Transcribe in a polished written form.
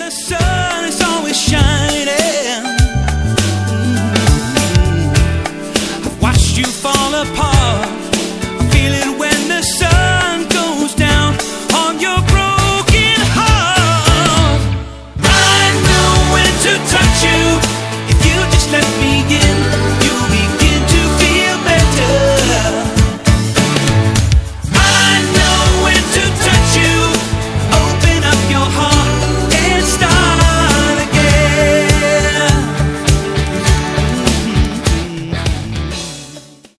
the sun is always shining. I've watched you fall apart. Feel it when the sun goes down on your broken heart. I know when to touch you if you just let me in.